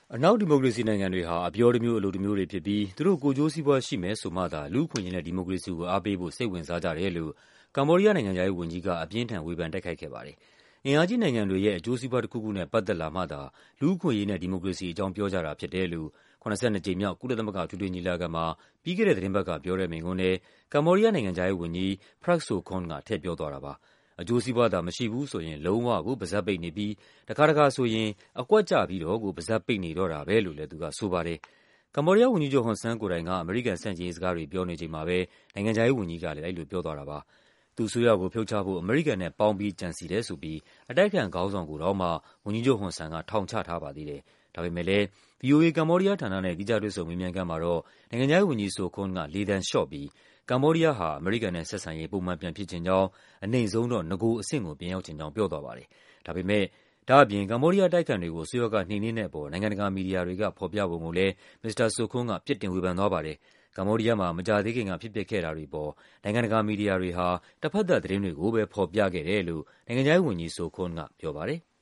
အနောက်ဒီမိုကရေစီနိုင်ငံတွေဟာအပြောတစ်မျိုးအလုပ်တစ်မျိုးတွေဖြစ်ပြီးသူတို့ကိုယ်ကျိုးစီးပွားရှိမယ်ဆိုမှသာလူ့အခွင့်အရေးနဲ့ဒီမိုကရေစီကိုအားပေးဖို့စိတ်ဝင်စားကြတယ်လို့ကမ္ဘောဒီးယားနိုင်ငံခြားရေးဝန်ကြီးကအပြင်းထန်ဝေဖန်တိုက်ခိုက်ခဲ့ပါတယ်။အင်အားကြီးနိုင်ငံတွေရဲ့အကျိုးစီးပွားတစ်ခုခုနဲ့ပတ်သက်လာမှသာလူ့အခွင့်အရေးနဲ့ဒီမိုကရေစီအကြောင်းပြောကြတာဖြစ်တယ်လို့82ကြိမ်မြောက်ကုလသမဂ္ဂအထွေထွေညီလာခံမှာပြီးခဲ့တဲ့သီတင်းပတ်ကပြောတဲ့မိန့်ခွန်းထဲကမ္ဘောဒီးယားနိုင်ငံခြားရေးဝန်ကြီး Prak Sokhonn ကထည့်ပြောသွားတာပါ။အကျိုးစီးပွားသာမရှိဘူးဆိုရင်လုံးဝကိုပါးစပ်ပိတ်နေပြီးတခါဆိုရင်အကွက်ကျပြီးတော့ကိုပါးစပ်ပိတ်နေတော့တာပဲလို့လည်းသူကဆိုပါတယ်။ကမ္ဘောဒီးယားဝန်ကြီးချုပ်ဟွန်ဆန်းကိုယ်တိုင်ကအမေရိကန်ဆန့်ကျင်ရေးစကားတွေပြောနေချိန်မှာပဲနိုင်ငံခြားရေးဝန်ကြီးကလည်းအဲဒီလိုပြောသွားတာပါ။သူ့အစိုးရကိုဖြုတ်ချဖို့အမေရိကန်နဲ့ပေါင်းပြီးကြံစည်တယ်ဆိုပြီးအတိုက်အခံခေါင်းဆောင်ကိုတောင်မှဝန်ကြီးချုပ်ဟွန်ဆန်ကထောင်ချထားပါသေးတယ်။ဒါပေမဲ့လည်း VOA ကမ္ဘောဒီးယားဌာနနဲ့သီးခြားတွေ့ဆုံမေးမြန်းခန်းမှာတော့နိုင်ငံခြားရေးဝန်ကြီး Sokhonn ကလေသံလျှော့ပြီးကမ္ဘောဒီးယားဟာအမေရိကန်နဲ့ဆက်ဆံရေးပုံမှန်ပြန်ဖြစ်ချင်ကြောင်းအနိမ့်ဆုံးတော့နဂိုအဆင့်ကိုပြန်ရောက်ချင်ကြောင်းပြောသွားပါတယ်။ဒါ့အပြင်ကမ္ဘောဒီးယားအတိုက်အခံတွေကိုအစိုးရကနှိမ်နင်းတဲ့အပေါ်နိုင်ငံတကာမီဒီယာတွေကဖော်ပြပုံကိုလည်းမစ္စတာ Sokhonn ကပြစ်တင်ဝေဖန်သွားပါတယ်။ကမ္ဘောဒီးယားမှာမကြာသေးခင်ကဖြစ်ပျက်ခဲ့တာတွေအပေါ်နိုင်ငံတကာမီဒီယာတွေဟာတဖက်သတ်သတင်းတွေကိုပဲဖော်ပြခဲ့တယ်လို့နိုင်ငံခြားရေးဝန်ကြီး Sokhonn ကပြောပါတယ်။